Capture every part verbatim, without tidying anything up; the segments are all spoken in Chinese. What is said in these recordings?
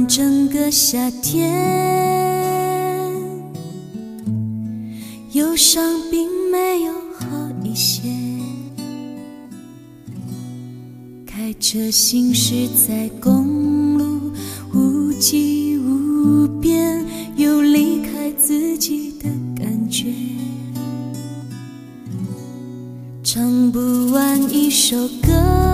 整个夏天，忧伤并没有好一些。开车行驶在公路，无际无边，有离开自己的感觉。唱不完一首歌，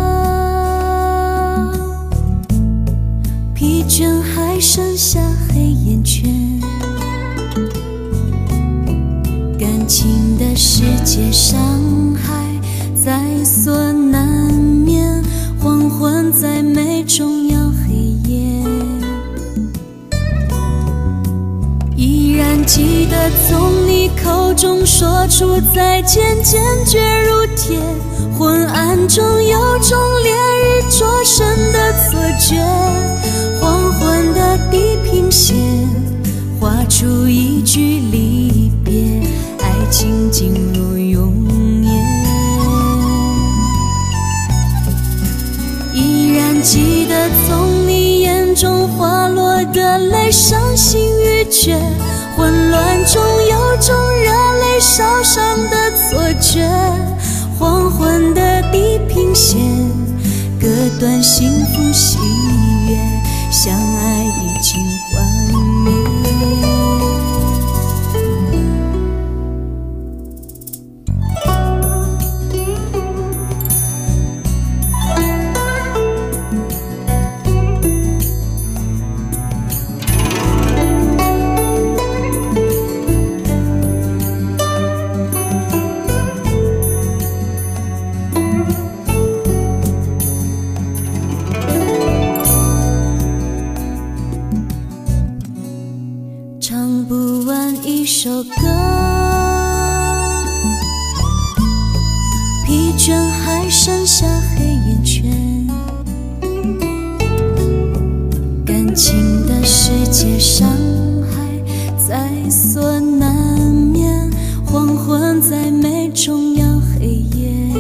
疲倦还剩下黑眼圈。感情的世界，伤害在所难免，黄昏在美中要黑夜。依然记得从你口中说出再见，坚决如铁。昏暗中有种烈日灼身的错觉，黄昏的地平线画出一句离别，爱情进入永夜。依然记得从你眼中滑落的泪，伤心欲绝，混乱中有种热泪烧伤的错觉，黄昏的地平线割断幸福喜悦，相爱已经幻灭。唱不完一首歌，疲倦还剩下黑眼圈。感情的世界，伤害在所难免，黄昏在美中要黑夜。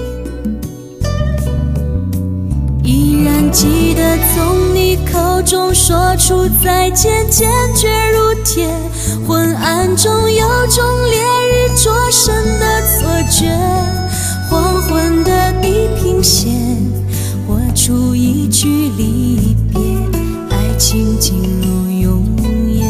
依然记得从你口中说出再见，坚决如铁。昏暗中有种烈日灼身的错觉，黄昏的地平线画出一句离别，爱情进入永夜。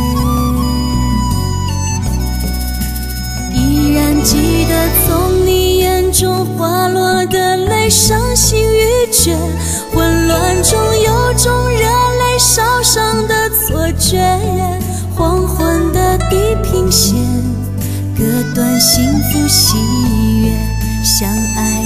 依然记得从你眼中滑落的泪，伤心欲绝，混乱中有种热泪烧伤的错觉，黄昏的地平线割断幸福喜悦，相爱